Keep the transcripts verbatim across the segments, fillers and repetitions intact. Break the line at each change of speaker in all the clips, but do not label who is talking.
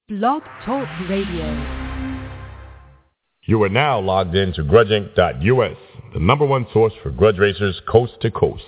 Blog Talk Radio.
You are now logged in to grudge inc dot U S, the number one source for grudge racers coast to coast.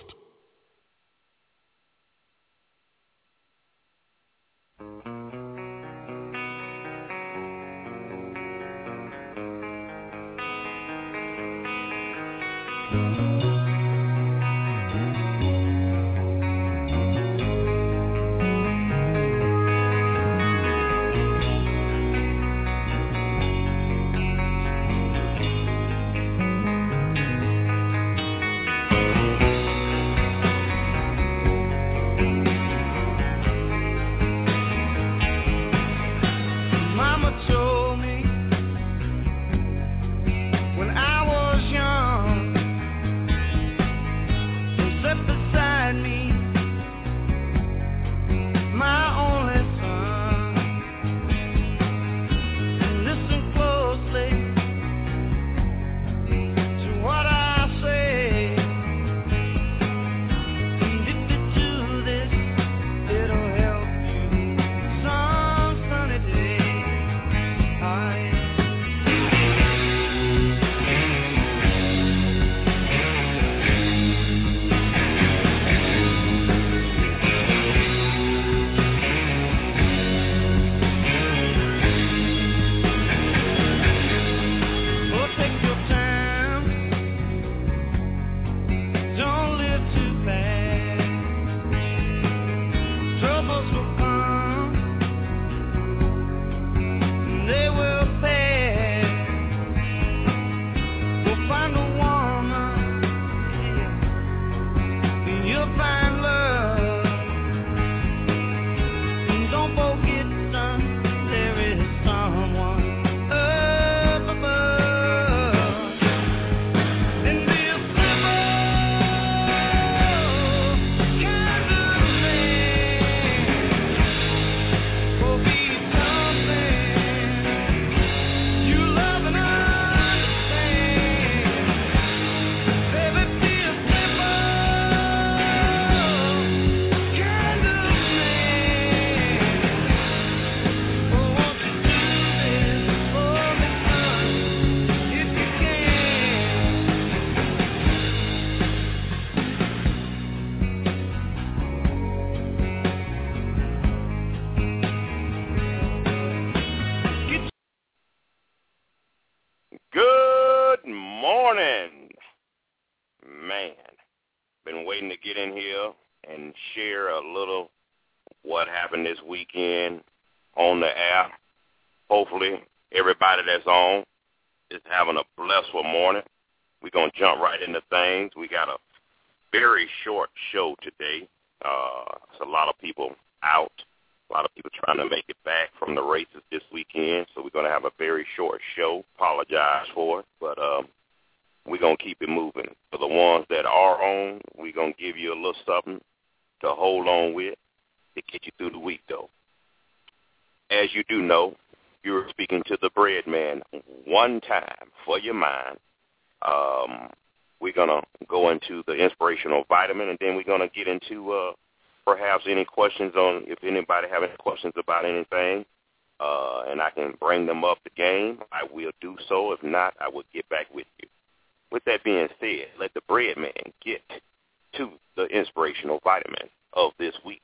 On if anybody have any questions about anything, uh, and I can bring them up the game, I will do so. If not, I will get back with you. With that being said, let the bread man get to the inspirational vitamin of this week.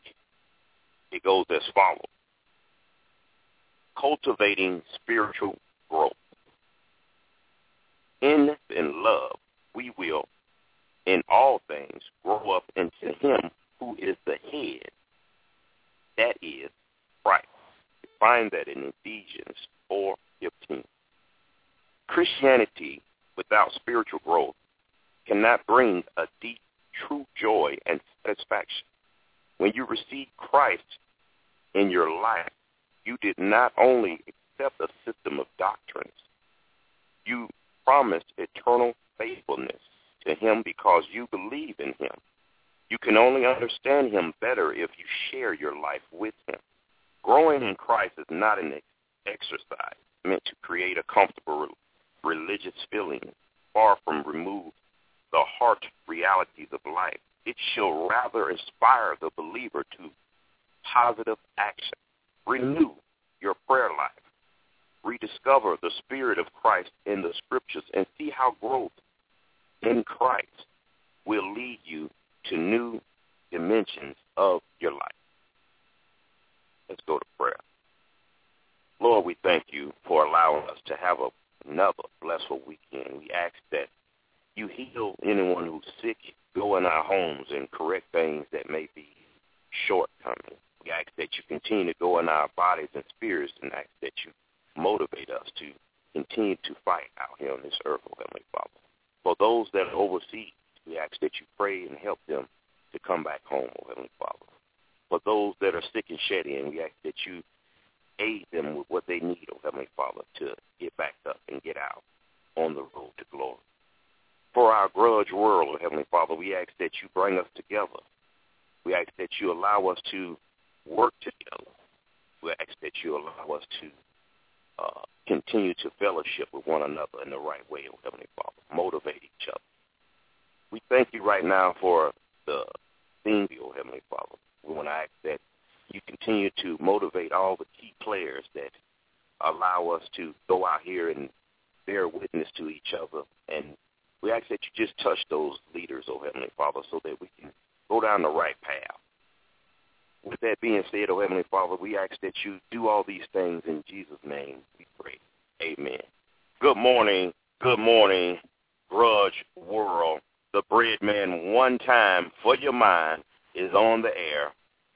It goes as follows. Cultivating spiritual growth. In in love, we will, in all things, grow up into him who is the head. That is Christ. You find that in Ephesians four fifteen. Christianity without spiritual growth cannot bring a deep, true joy and satisfaction. When you receive Christ in your life, you did not only accept a system of doctrines, you promised eternal faithfulness to him because you believe in him. You can only understand him better if you share your life with him. Growing in Christ is not an exercise meant to create a comfortable religious feeling, far from remove the heart realities of life. It shall rather inspire the believer to positive action. Renew your prayer life. Rediscover the Spirit of Christ in the Scriptures and see how growth in Christ will lead you to new dimensions of your life. Let's go to prayer. Lord, we thank you for allowing us to have a, another blessed weekend. We ask that you heal anyone who's sick, go in our homes and correct things that may be shortcoming. We ask that you continue to go in our bodies and spirits and ask that you motivate us to continue to fight out here on this earth, oh Heavenly Father. For those that are overseas, we ask that you pray and help them to come back home, oh Heavenly Father. For those that are sick and shed in, we ask that you aid them with what they need, oh Heavenly Father, to get back up and get out on the road to glory. For our grudge world, oh Heavenly Father, we ask that you bring us together. We ask that you allow us to work together. We ask that you allow us to uh, continue to fellowship with one another in the right way, oh Heavenly Father. Motivate each other. We thank you right now for the theme, oh Heavenly Father. We want to ask that you continue to motivate all the key players that allow us to go out here and bear witness to each other. And we ask that you just touch those leaders, oh Heavenly Father, so that we can go down the right path. With that being said, oh Heavenly Father, we ask that you do all these things in Jesus' name, we pray. Amen. Good morning, good morning, grudge world. The Bread Man one time for your mind is on the air.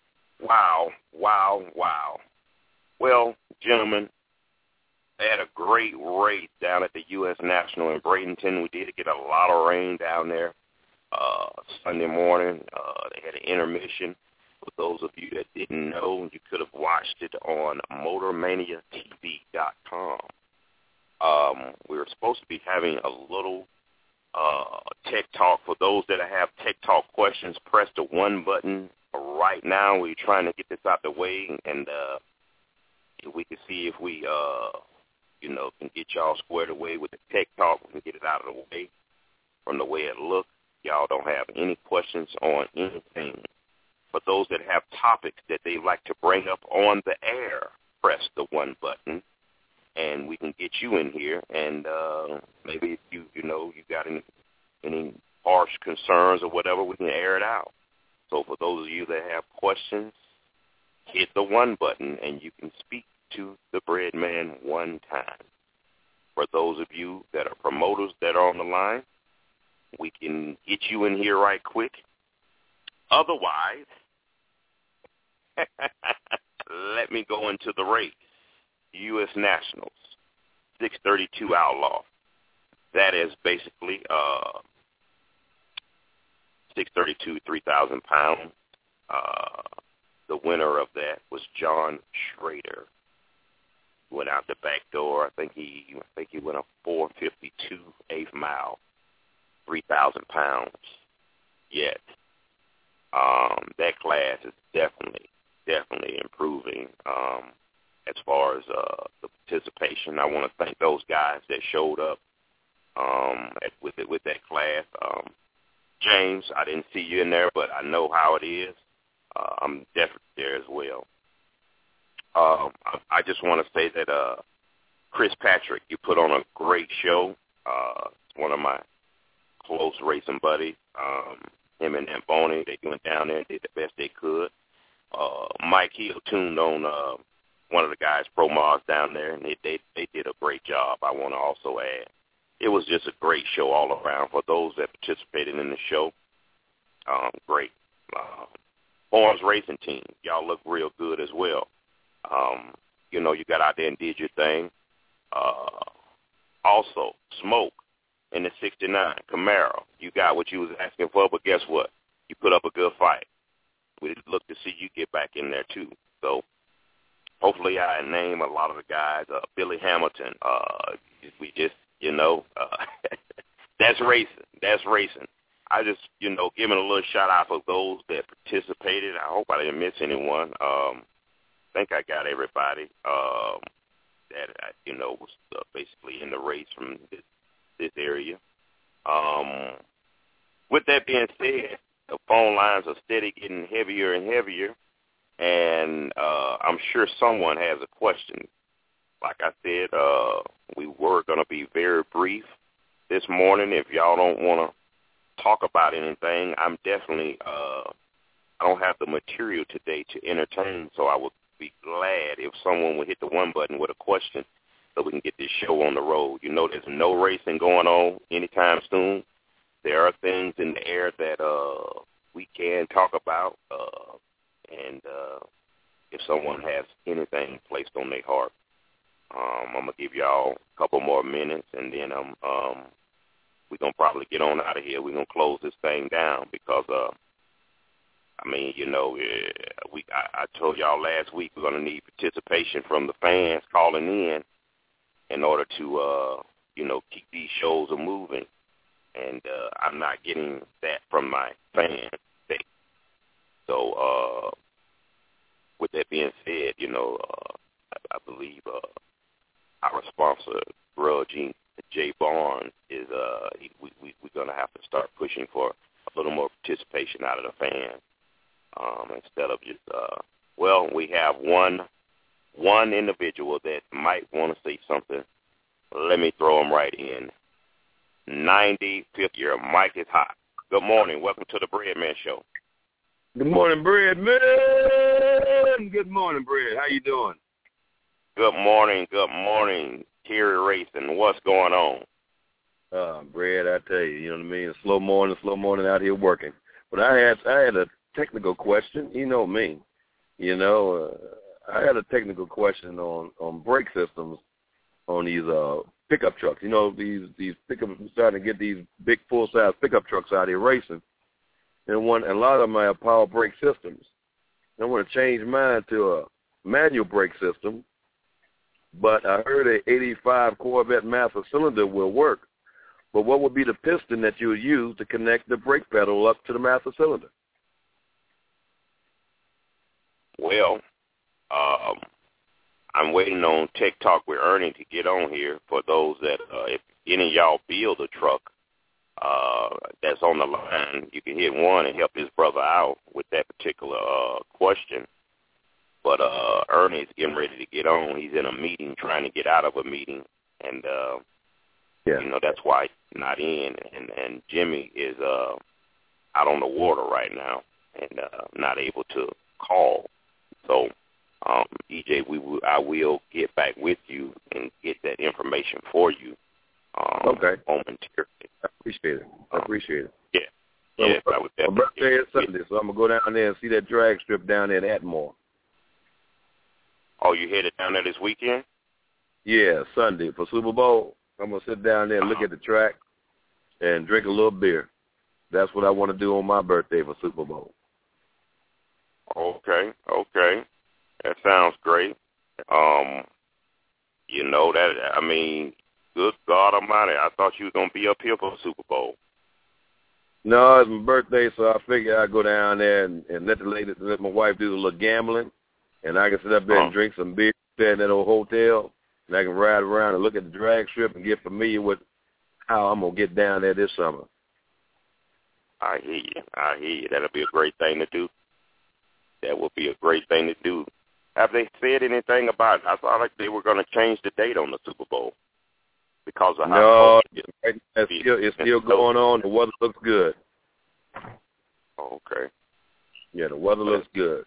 Wow, wow, wow. Well, gentlemen, they had a great race down at the U S National in Bradenton. We did get a lot of rain down there uh, Sunday morning. Uh, they had an intermission. For those of you that didn't know, you could have watched it on motor mania T V dot com. Um, we were supposed to be having a little uh, tech talk. For those that have tech talk questions, press the one button right now. We're trying to get this out the way, and uh, if we can see if we, uh, you know, can get y'all squared away with the tech talk. We can get it out of the way from the way it looks. Y'all don't have any questions on anything. For those that have topics that they like to bring up on the air, press the one button, and we can get you in here. And uh, maybe if you, you know, you got any, any harsh concerns or whatever, we can air it out. So for those of you that have questions, hit the one button, and you can speak to the Bread Man one time. For those of you that are promoters that are on the line, we can get you in here right quick. Otherwise, let me go into the race. U S Nationals, six thirty-two Outlaw. That is basically uh, six thirty-two, three thousand pounds. Uh, the winner of that was John Schrader. Went out the back door. I think he, I think he went a four fifty-two eighth mile, three thousand pounds. Yet. Um, that class is definitely, definitely improving um, as far as uh, the participation. I want to thank those guys that showed up um, at, with it, with that class. Um, James, I didn't see you in there, but I know how it is. Uh, I'm definitely there as well. Um, I, I just want to say that uh, Chris Patrick, you put on a great show. Uh, one of my close racing buddies. Um, Him and Amboni, they went down there and did the best they could. Uh, Mike Hill tuned on uh, one of the guys, Pro Mars, down there, and they, they they did a great job, I want to also add. It was just a great show all around. For those that participated in the show, um, great. Uh, Barnes Racing Team, y'all look real good as well. Um, you know, you got out there and did your thing. Uh, also, Smoke. In the sixty-nine Camaro, you got what you was asking for, but guess what? You put up a good fight. We look to see you get back in there too. So hopefully I name a lot of the guys. Uh, Billy Hamilton. Uh, we just, you know, uh, that's racing. That's racing. I just, you know, giving a little shout out for those that participated. I hope I didn't miss anyone. Um, I think I got everybody um, that you know was uh, basically in the race from this. this area. Um, with that being said, the phone lines are steady getting heavier and heavier. and uh, I'm sure someone has a question. Like I said, uh, we were going to be very brief this morning. If y'all don't want to talk about anything, I'm definitely, uh, I don't have the material today to entertain, so I would be glad if someone would hit the one button with a question so we can get this show on the road. You know, there's no racing going on anytime soon. There are things in the air that uh, we can talk about, uh, and uh, if someone has anything placed on their heart, um, I'm going to give y'all a couple more minutes, and then um, um, we're going to probably get on out of here. We're going to close this thing down because, uh, I mean, you know, we I, I told y'all last week we're going to need participation from the fans calling in in order to, uh, you know, keep these shows moving. And uh, I'm not getting that from my fans. So uh, with that being said, you know, uh, I, I believe uh, our sponsor, Grudging J. Barnes, is uh, we, we, we're going to have to start pushing for a little more participation out of the fans um, instead of just, uh, well, we have one one individual that might want to say something. Let me throw him right in. ninety-fifth year, Mike is hot. Good morning. Welcome to the Bread Man Show.
Good morning, Bread Man. Good morning, Bread. How you doing?
Good morning. Good morning, Terry Racing. What's going on?
Uh, Bread, I tell you, you know what I mean? Slow morning, slow morning out here working. But I had I had a technical question. You know me. You know, uh, I had a technical question on, on brake systems on these uh, pickup trucks. You know, these these pickup, I'm starting to get these big full-size pickup trucks out here racing. And one, and a lot of them have power brake systems. And I want to change mine to a manual brake system, but I heard a eighty-five Corvette master cylinder will work. But what would be the piston that you would use to connect the brake pedal up to the master cylinder?
Well, um, I'm waiting on Tech Talk with Ernie to get on here. For those that, uh, if any of y'all build a truck uh, that's on the line, you can hit one and help his brother out with that particular uh, question. But uh, Ernie's getting ready to get on. He's in a meeting, trying to get out of a meeting, and uh, yeah. you know that's why he's not in. And, and Jimmy is uh, out on the water right now and uh, not able to call. So, um, E J, we will, I will get back with you and get that information for you. Um,
okay.
Momentarily.
I appreciate it. I appreciate it.
Yeah.
So
yeah.
My,
I would
my birthday is Sunday, so I'm going to go down there and see that drag strip down there at Atmore.
Oh, you headed down there this weekend?
Yeah, Sunday for Super Bowl. I'm going to sit down there and look at the track and drink a little beer. That's what I want to do on my birthday for Super Bowl.
Okay, okay. That sounds great. Um, you know, that, I mean, good God Almighty, I thought you were going to be up here for the Super Bowl.
No, it's my birthday, so I figure I'd go down there and, and let the lady, let my wife do a little gambling, and I can sit up there uh-huh. and drink some beer there in that old hotel, and I can ride around and look at the drag strip and get familiar with how I'm going to get down there this summer.
I hear you. I hear you. That'll be a great thing to do. That would be a great thing to do. Have they said anything about it? I thought like they were going to change the date on the Super Bowl because of how
no, it's still, it's still going on. The weather looks good.
Okay.
Yeah, the weather looks good.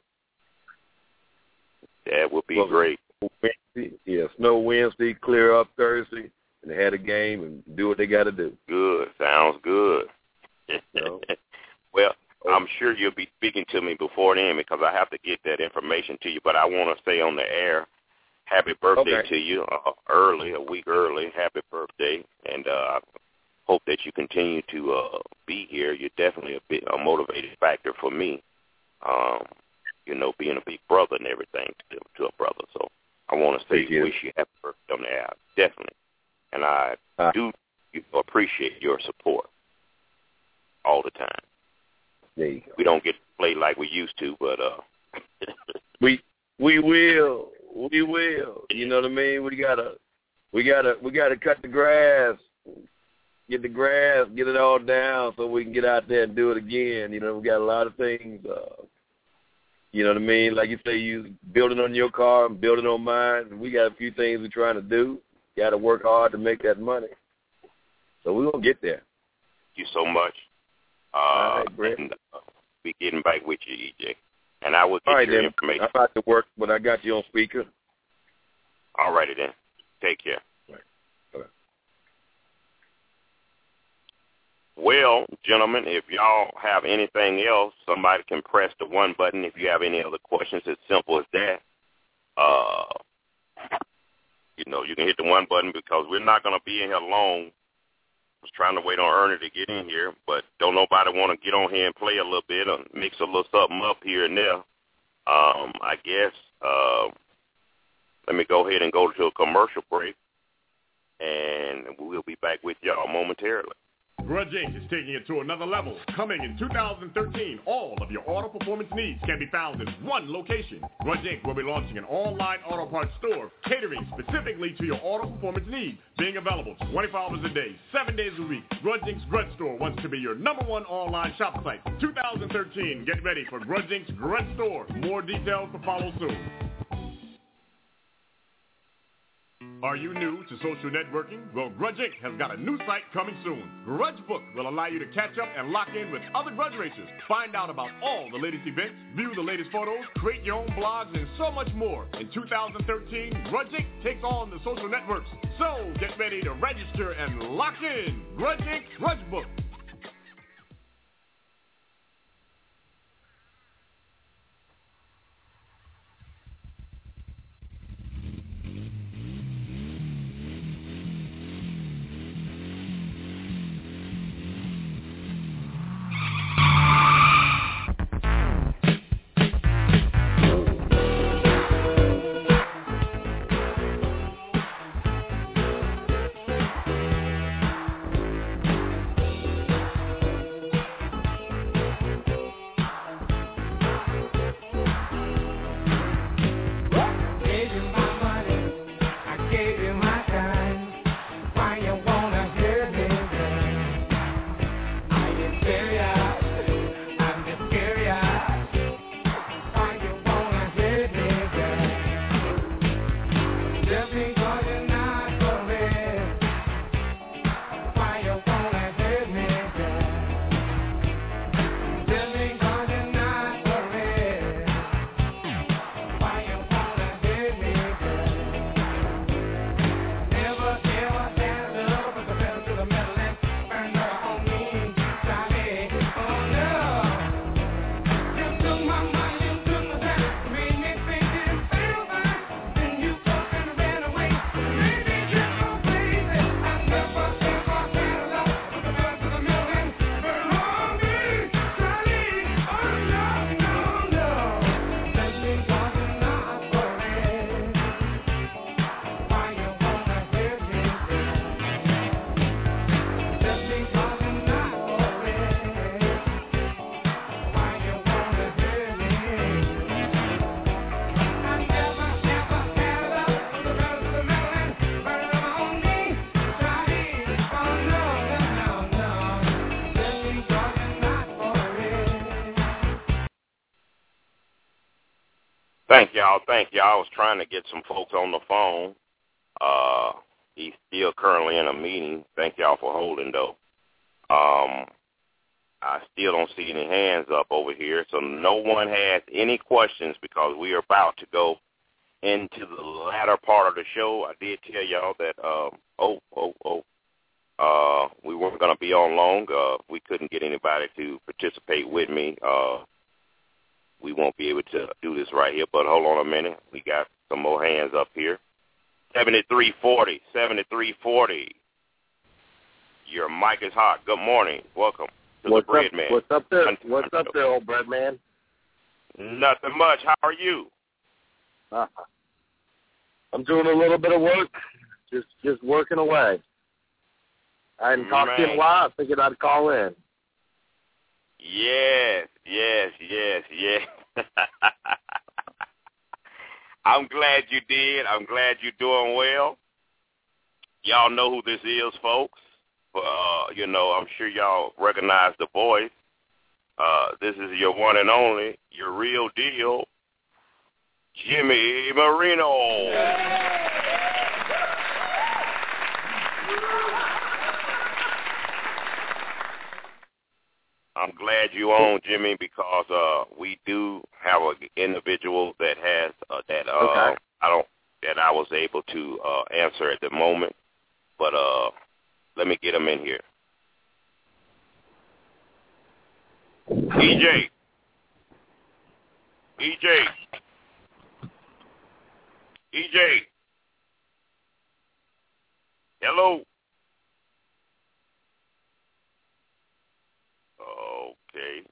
That would be
well,
great.
Wednesday, yeah, snow Wednesday, clear up Thursday, and they had a game and do what they got to do.
Good. Sounds good.
No.
Well, I'm sure you'll be speaking to me before then because I have to get that information to you. But I want to stay on the air. Happy birthday
okay.
to you uh, early, a week early. Happy birthday. And I uh, hope that you continue to uh, be here. You're definitely a, bit, a motivating factor for me, um, you know, being a big brother and everything to, to a brother. So I want to say
you.
wish you happy birthday on the air. Definitely. And I uh, do appreciate your support all the time. We don't get to play like we used to, but uh
we we will. We will. You know what I mean? We gotta we gotta we gotta cut the grass, get the grass, get it all down so we can get out there and do it again. You know, we got a lot of things uh You know what I mean? Like you say, you building on your car, I'm building on mine. We got a few things we're trying to do. Got to work hard to make that money. So we're going to get there.
Thank you so much. Uh,
All right, Brett.
And uh, be getting back with you, E J. And I will get
All right,
your
then.
information.
I'm about to work, but I got you on speaker.
All righty then. Take care.
All right. All right.
Well, gentlemen, if y'all have anything else, somebody can press the one button. If you have any other questions, it's simple as that. Uh, you know, you can hit the one button because we're not going to be in here long. I was trying to wait on Ernie to get in here, but don't nobody want to get on here and play a little bit or mix a little something up here and there. Um, I guess uh, let me go ahead and go to a commercial break, and we'll be back with y'all momentarily.
Grudge Incorporated is taking it to another level. Coming in two thousand thirteen, all of your auto performance needs can be found in one location. Grudge Incorporated will be launching an online auto parts store catering specifically to your auto performance needs, being available twenty-four hours a day, seven days a week. Grudge Incorporated's Grudge Store wants to be your number one online shop site. two thousand thirteen, get ready for Grudge Incorporated's Grudge Store. More details to follow soon. Are you new to social networking? Well, Grudge Incorporated has got a new site coming soon. Grudge Book will allow you to catch up and lock in with other Grudge racers. Find out about all the latest events, view the latest photos, create your own blogs, and so much more. In two thousand thirteen, Grudge Incorporated takes on the social networks. So get ready to register and lock in. Grudge Incorporated's Grudge Book.
Thank y'all. Thank y'all. I was trying to get some folks on the phone. Uh, he's still currently in a meeting. Thank y'all for holding, though. Um, I still don't see any hands up over here, so no one has any questions because we are about to go into the latter part of the show. I did tell y'all that, um, oh, oh, oh, uh, we weren't going to be on long. Uh, we couldn't get anybody to participate with me. Uh, we won't be able to do this right here, but hold on a minute. We got some more hands up here. seventy-three forty, seventy-three forty. Your mic is hot. Good morning. Welcome to
what's
the Bread
up,
Man.
What's up there? What's up there, old Bread Man?
Nothing much. How are you?
Uh, I'm doing a little bit of work, just just working away. I hadn't talked to you in a while. I figured I'd call in.
Yes, yes, yes, yes. I'm glad you did. I'm glad you're doing well. Y'all know who this is, folks. Uh, you know, I'm sure y'all recognize the voice. Uh, this is your one and only, your real deal, Jimmy Marino. I'm glad you on, Jimmy, because uh, we do have an individual that has uh, that uh,
okay.
I don't that I was able to uh, answer at the moment, but uh, let me get him in here. E J. E J. E J. Hello. Okay.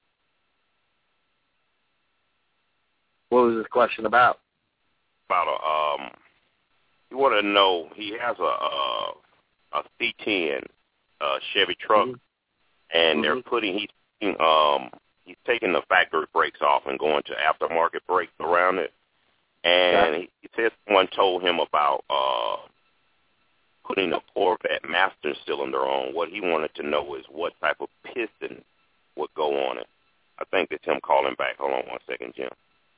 What was this question about?
About a, um, you want to know, he has a, a, a C ten uh, Chevy truck, mm-hmm. and mm-hmm. they're putting, he's um, he's taking the factory brakes off and going to aftermarket brakes around it. And yeah. he, he said someone told him about uh, putting a Corvette master cylinder on. What he wanted to know is what type of piston would go on it. I think that's him calling back. Hold on one second, Jim.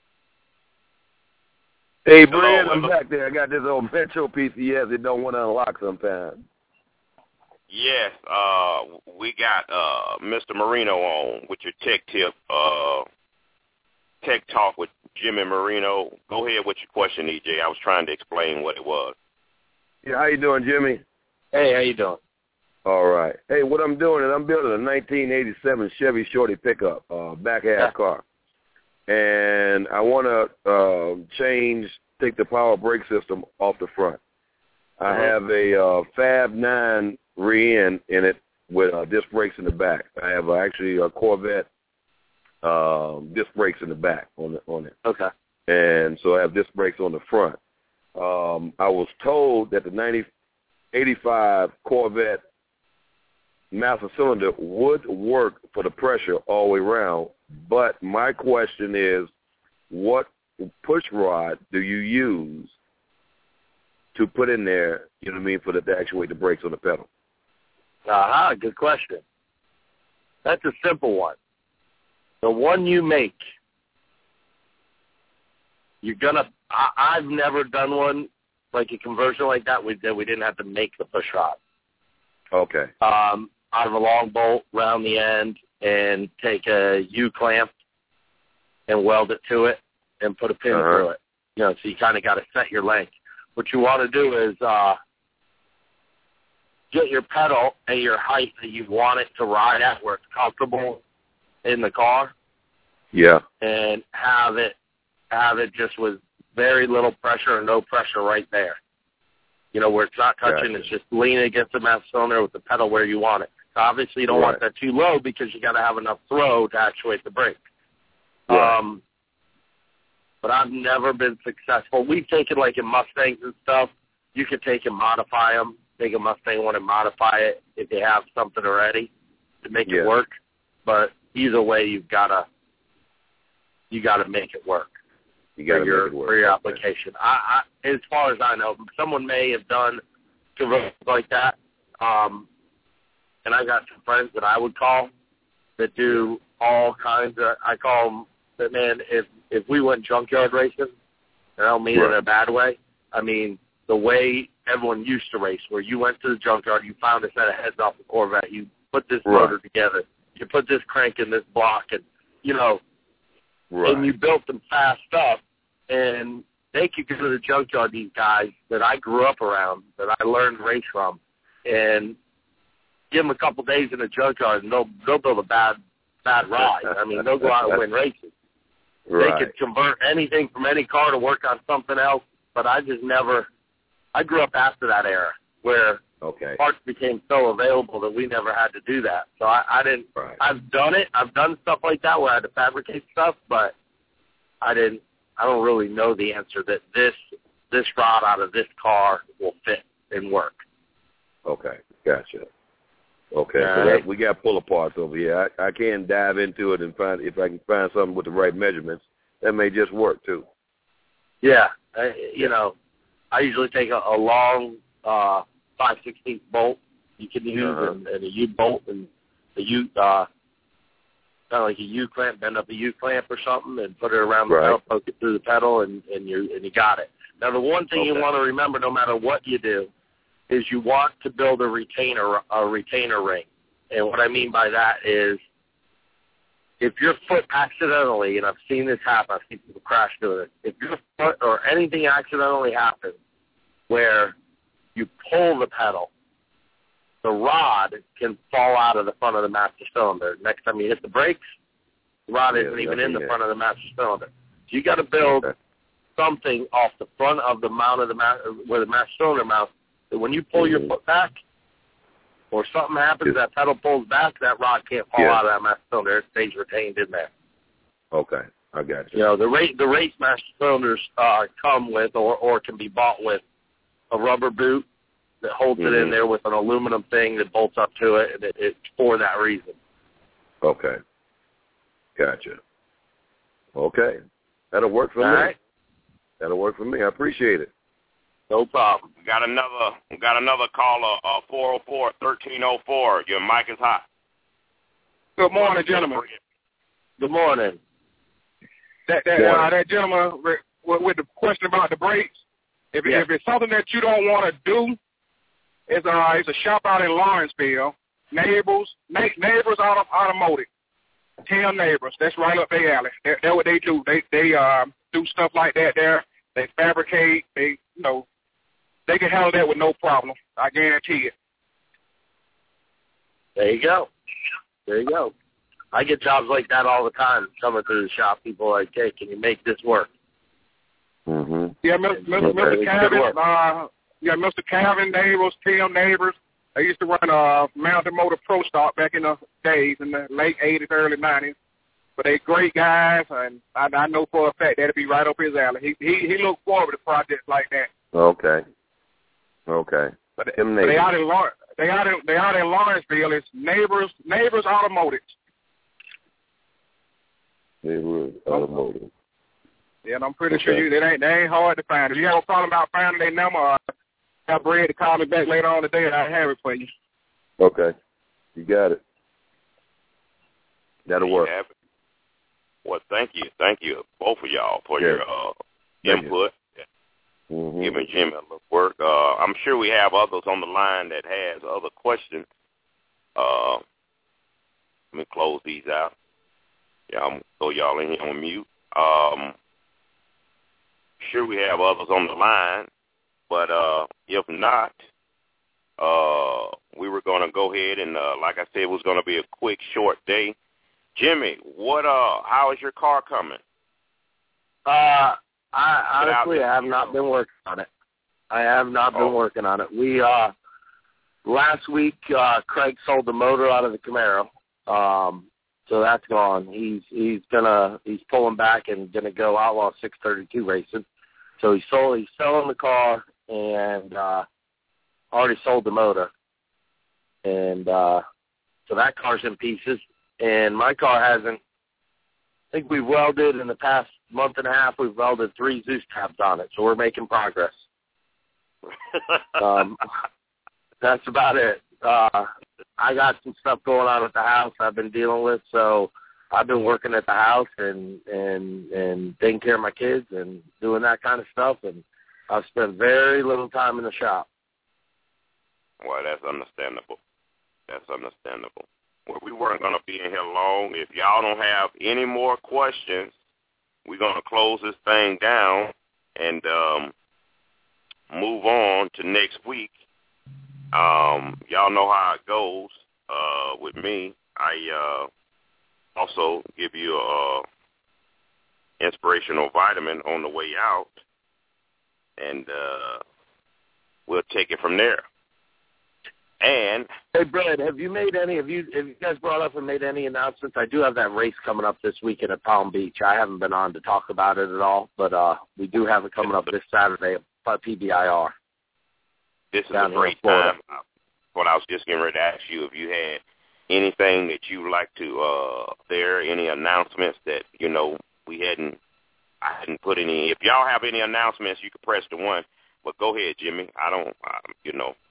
Hey, Brad, I'm back there. I got this old Metro P C S that don't want to unlock sometimes.
Yes, uh, we got uh, Mister Marino on with your tech tip, uh, tech talk with Jimmy Marino. Go ahead with your question, E J. I was trying to explain what it was.
Yeah, how you doing, Jimmy?
Hey, how you doing?
All right. Hey, what I'm doing is I'm building a nineteen eighty-seven Chevy Shorty pickup, uh, back half yeah. car. And I want to uh, change, take the power brake system off the front. I uh-huh. have a uh, Fab nine rear-end in it with uh, disc brakes in the back. I have uh, actually a Corvette uh, disc brakes in the back on the, on it.
Okay.
And so I have disc brakes on the front. Um, I was told that the ninety eighty-five Corvette master cylinder would work for the pressure all the way around, but my question is, what push rod do you use to put in there, you know what I mean, for the, to actuate the brakes on the pedal?
Aha, good question. That's a simple one. The one you make, you're going to, I've never done one, like a conversion like that, we did, we didn't have to make the push rod.
Okay.
Um, out of a long bolt, round the end, and take a U-clamp and weld it to it and put a pin
uh-huh.
through it. You know, so you kind of got to set your length. What you want to do is uh, get your pedal at your height that you want it to ride at where it's comfortable in the car.
Yeah.
And have it have it just with very little pressure or no pressure right there. You know, where it's not touching, gotcha. It's just leaning against the master cylinder with the pedal where you want it. So obviously you don't
right.
want that too low because you got to have enough throw to actuate the brake.
Right.
Um, but I've never been successful. We've taken, like, in Mustangs and stuff, you could take and modify them, take a Mustang one and modify it if you have something already to make
yeah.
it work. But either way, you've got to you got to make it work.
You got to
make your,
it work.
For your application. I, I, as far as I know, someone may have done conversions like that. Um, and I got some friends that I would call that do all kinds of, I call them, that, man, if, if we went junkyard racing, and I don't mean
right.
it in a bad way, I mean the way everyone used to race, where you went to the junkyard, you found a set of heads off the Corvette, you put this
right.
motor together, you put this crank in this block, and, you know,
right.
and you built them fast up, and they could go to the junkyard, these guys that I grew up around, that I learned to race from, and give them a couple days in the junkyard, and they'll, they'll build a bad bad ride. I mean, they'll go out and win races.
Right.
They could convert anything from any car to work on something else, but I just never – I grew up after that era where
okay.
parts became so available that we never had to do that. So I, I didn't
right. –
I've done it. I've done stuff like that where I had to fabricate stuff, but I didn't – I don't really know the answer that this this rod out of this car will fit and work.
Okay, gotcha. Okay,
All
so
right.
that, we got pull aparts over here. I, I can dive into it and find if I can find something with the right measurements. That may just work too.
Yeah, I, you know, I usually take a, a long uh, five sixteenths bolt you can use,
uh-huh.
and, and a U bolt and the U uh, kind of like a U-clamp, bend up a U-clamp or something, and put it around the
Right.
pedal, poke it through the pedal, and, and you and you got it. Now, the one thing you
Okay.
want to remember, no matter what you do, is you want to build a retainer a retainer ring. And what I mean by that is, if your foot accidentally, and I've seen this happen, I've seen people crash doing it, if your foot or anything accidentally happens where you pull the pedal, the rod can fall out of the front of the master cylinder. Next time you hit the brakes, the rod
Yeah,
isn't even in the
yeah.
front of the master cylinder. So you got to build
Okay.
something off the front of the mount of the ma- where the master cylinder mounts, that when you pull
Mhm.
your foot back, or something happens,
Yeah.
that pedal pulls back, that rod can't fall
Yeah.
out of that master cylinder. It stays retained in there.
Okay, I got you.
You know, the race the race master cylinders uh, come with, or or can be bought with, a rubber boot that holds it in
Mhm.
there with an aluminum thing that bolts up to it, and it, it's for that reason.
Okay, gotcha. Okay, that'll work for
All
me.
right?
That'll work for me. I appreciate it.
No problem.
We got another we got another caller, uh, four oh four, thirteen oh four. Your mic is hot.
Good morning, gentlemen.
Good morning.
That that,
Morning.
uh, that gentleman with, with the question about the brakes, if,
Yeah.
if it's something that you don't want to do, it's, uh, it's a shop out in Lawrenceville, Neighbors, Na- Neighbors Auto, Automotive. Tell Neighbors, that's right up their alley. That, that's what they do. They they uh, do stuff like that there. They fabricate. They you know they can handle that with no problem. I guarantee it.
There you go. There you go. I get jobs like that all the time coming through the shop. People are like, hey, can you make this work?
Mhm.
Yeah, Mister Mister
Okay,
Mister
good
Calvin,
work.
uh, yeah, Mister Calvin Neighbors, Tim Neighbors. I used to run a Mountain Motor Pro Stock back in the days, in the late eighties, early nineties. But they great guys, and I, I know for a fact that'll be right up his alley. He he he looked forward to projects like that.
Okay. Okay.
But,
Tim
but they
Neighbors.
out in Lawrence, they out in they out in Lawrenceville. It's Neighbors Neighbors Automotive.
Neighbors Automotive.
Yeah, and I'm pretty
Okay.
sure you, that ain't they ain't hard to find. If you have a problem about finding their number, uh, have Brad to call me back later on today, and I have it for you.
Okay. You got it. That'll
There you
work.
have it. Well, thank you, thank you, both of y'all for
Yeah.
your uh,
Thank you.
input.
Mhm.
Giving Jimmy a little work. Uh, I'm sure we have others on the line that has other questions. Uh, let me close these out. Yeah, I'm gonna throw y'all in here on mute. Um, sure we have others on the line, but uh, if not, uh, we were gonna go ahead and, uh, like I said, it was gonna be a quick, short day. Jimmy, what? Uh, how is your car coming?
Uh, I
Get out
honestly
there.
I have not been working on it. I have not been
Oh.
working on it. We uh last week uh Craig sold the motor out of the Camaro. Um so that's gone. He's he's gonna he's pulling back and gonna go Outlaw six thirty-two racing. So he sold he's selling the car and uh already sold the motor. And uh so that car's in pieces and my car hasn't I think we've welded in the past month and a half. We've welded three Zeus tabs on it, so we're making progress. Um, that's about it. Uh, I got some stuff going on at the house I've been dealing with, so I've been working at the house and and and taking care of my kids and doing that kind of stuff, and I've spent very little time in the shop.
Well, that's understandable. That's understandable. Well, we weren't going to be in here long. If y'all don't have any more questions, we're going to close this thing down and um, move on to next week. Um, y'all know how it goes uh, with me. I uh, also give you a inspirational vitamin on the way out, and uh, we'll take it from there. And
Hey, Brad, have you made any? Have you have you guys brought up and made any announcements? I do have that race coming up this weekend at Palm Beach. I haven't been on to talk about it at all, but uh, we do have it coming up this Saturday at P B I R.
this is
Down
a
here in
great
Florida.
time. What I was just getting ready to ask you, if you had anything that you would like to, uh, there, any announcements that, you know, we hadn't, I hadn't put any. If y'all have any announcements, you can press the one. But go ahead, Jimmy. I don't, um, you know.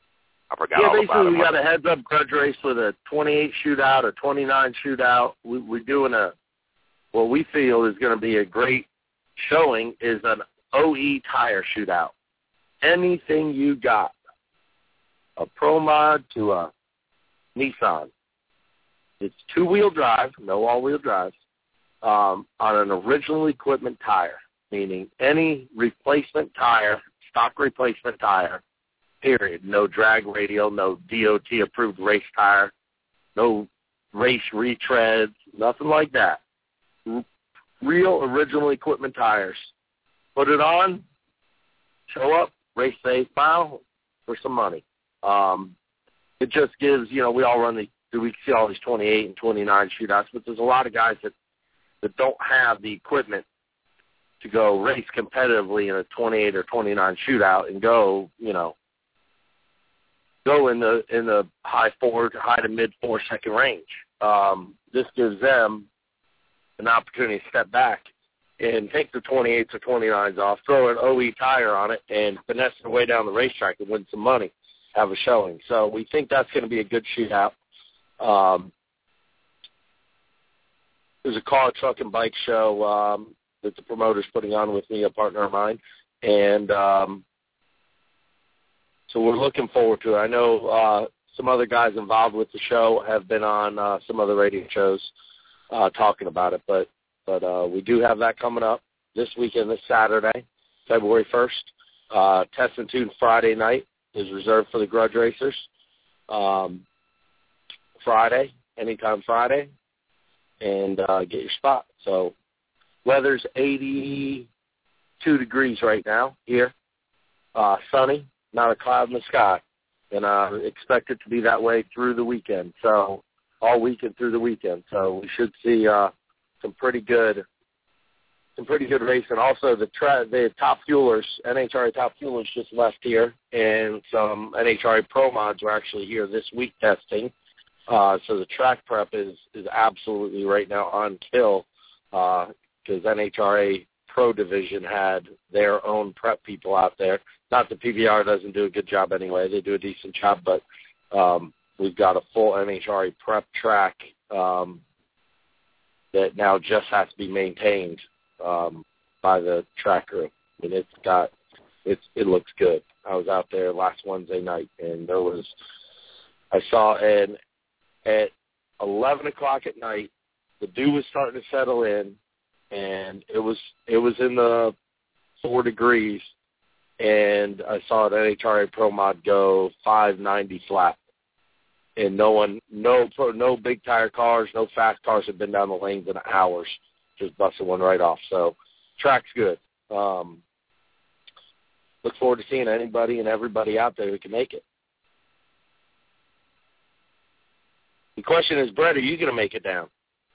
I forgot
yeah,
all about it.
Yeah, basically we got a heads-up grudge race with a twenty-eight shootout, a twenty-nine shootout. We, we're doing a what we feel is going to be a great showing is an O E tire shootout. Anything you got, a Pro Mod to a Nissan. It's two-wheel drive, no all-wheel drives, um, on an original equipment tire, meaning any replacement tire, stock replacement tire, period. No drag radial, no D O T-approved race tire, no race retreads, nothing like that. Real original equipment tires. Put it on, show up, race safe, mile for some money. Um, it just gives, you know, we all run the, we see all these twenty-eight and twenty-nine shootouts, but there's a lot of guys that, that don't have the equipment to go race competitively in a twenty-eight or twenty-nine shootout and go, you know, go in the in the high four, high to mid four second range. Um, this gives them an opportunity to step back and take the twenty-eights or twenty-nines off, throw an O E tire on it, and finesse their way down the racetrack and win some money, have a showing. So we think that's going to be a good shootout. Um, there's a car, truck, and bike show um, that the promoter's putting on with me, a partner of mine, and um, so we're looking forward to it. I know uh, some other guys involved with the show have been on uh, some other radio shows uh, talking about it, but but uh, we do have that coming up this weekend, this Saturday, February first. Uh, Test and Tune Friday night is reserved for the Grudge Racers. Um, Friday, anytime Friday, and uh, get your spot. So weather's eighty-two degrees right now here, uh, sunny, not a cloud in the sky, and I uh, expect it to be that way through the weekend, so all weekend through the weekend. So we should see uh, some pretty good some pretty good racing. Also, the, tra- the top fuelers, N H R A top fuelers just left here, and some N H R A Pro Mods are actually here this week testing. Uh, so the track prep is, is absolutely right now on kill because uh, N H R A Pro Division had their own prep people out there. Not that P B R doesn't do a good job anyway. They do a decent job, but um, we've got a full N H R A prep track um, that now just has to be maintained um, by the track crew. I mean, it's got, it's, it looks good. I was out there last Wednesday night, and there was, I saw an at eleven o'clock at night, the dew was starting to settle in, and it was it was in the four degrees, and I saw an N H R A Pro Mod go five ninety flat, and no one, no no big tire cars, no fast cars had been down the lanes in hours, just busted one right off. So track's good. Um, look forward to seeing anybody and everybody out there who can make it. The question is, Brett, are you going to make it down?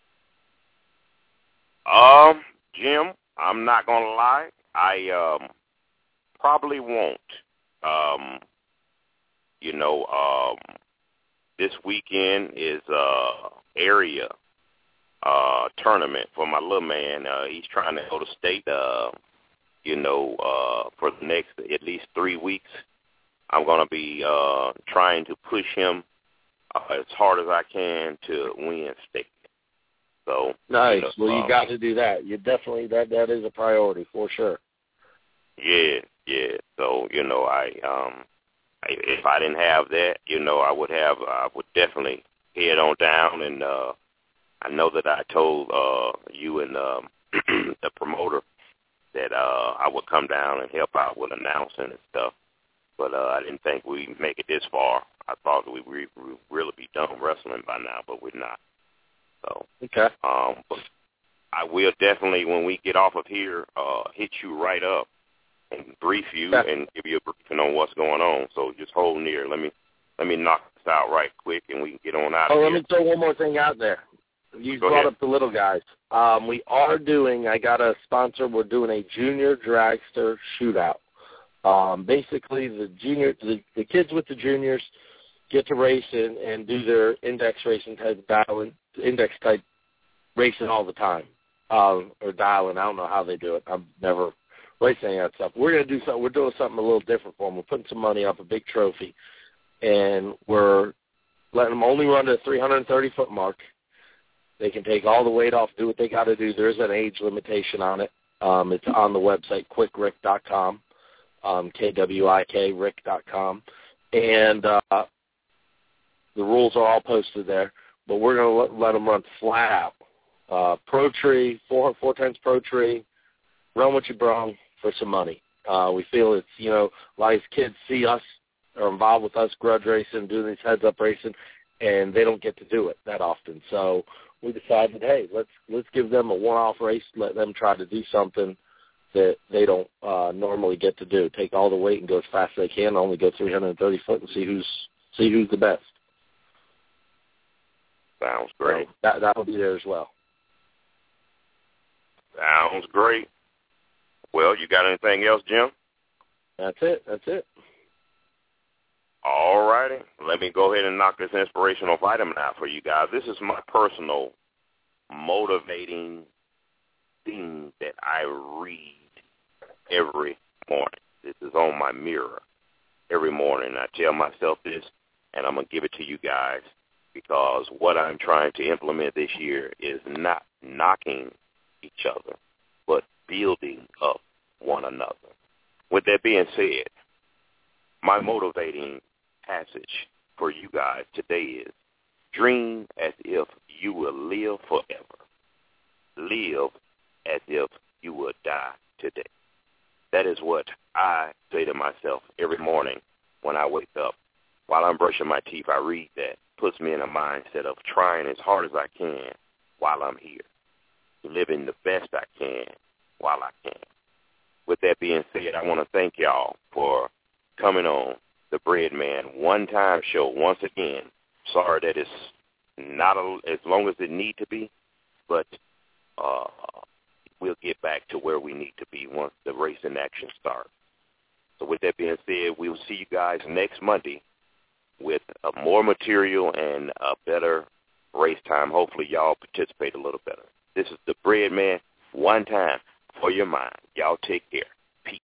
Um, Jim, I'm not going to lie. I um, probably won't. Um, you know, um, this weekend is uh area uh tournament for my little man. Uh, he's trying to go to state, uh, you know, uh, for the next at least three weeks. I'm going to be uh, trying to push him Uh, as hard as I can to win state. So
nice.
You know,
well, you
um,
got to do that. You definitely that that is a priority for sure.
Yeah, yeah. So you know, I um, I, if I didn't have that, you know, I would have. I would definitely head on down, and uh, I know that I told uh, you and um, the promoter that uh, I would come down and help out with announcing and stuff. But uh, I didn't think we'd make it this far. I thought we would really be done wrestling by now, but we're not. So,
okay.
Um, but I will definitely, when we get off of here, uh, hit you right up and brief you
okay.
and give you a briefing on what's going on. So just hold near. Let me let me knock this out right quick, and we can get on out
oh,
of
here.
here.
Let me throw one more thing out there. You
Go
brought
ahead.
up the little guys. Um, we are doing, I got a sponsor, we're doing a junior dragster shootout. Um, basically, the junior, the, the kids with the juniors get to race and, and do their index racing type dialing, index type racing all the time, um, or dialing. I don't know how they do it. I've never raced any of that stuff. We're gonna do something. We're doing something a little different for them. We're putting some money up, a big trophy, and we're letting them only run to the three hundred thirty foot mark. They can take all the weight off, do what they got to do. There's an age limitation on it. Um, it's on the website, quick rick dot com, um, K W I K, rick dot com. And uh, the rules are all posted there. But we're going to let, let them run flat out. Uh, pro tree, four, four times pro tree, run what you brung for some money. Uh, we feel it's, you know, a lot of these kids see us, are involved with us grudge racing, doing these heads-up racing, and they don't get to do it that often. So we decided, hey, let's let's give them a one-off race, let them try to do something that they don't uh, normally get to do. Take all the weight and go as fast as they can, only go three hundred thirty foot and see who's see who's the best.
Sounds great.
So that that'll be there as well.
Sounds great. Well, you got anything else, Jim?
That's it. That's it.
All righty. Let me go ahead and knock this inspirational vitamin out for you guys. This is my personal motivating thing that I read every morning. This is on my mirror every morning. I tell myself this, and I'm going to give it to you guys, because what I'm trying to implement this year is not knocking each other, but building up one another. With that being said, my motivating passage for you guys today is, dream as if you will live forever. Live as if you will die today. That is what I say to myself every morning when I wake up. While I'm brushing my teeth, I read that. Puts me in a mindset of trying as hard as I can while I'm here, living the best I can while I can. With that being said, I want to thank y'all for coming on the Bread Man one-time show once again. Sorry that it's not a, as long as it need to be, but uh, we'll get back to where we need to be once the racing action starts. So with that being said, we'll see you guys next Monday with uh, more material and a better race time. Hopefully y'all participate a little better. This is the Bread Man, one time for your mind. Y'all take care.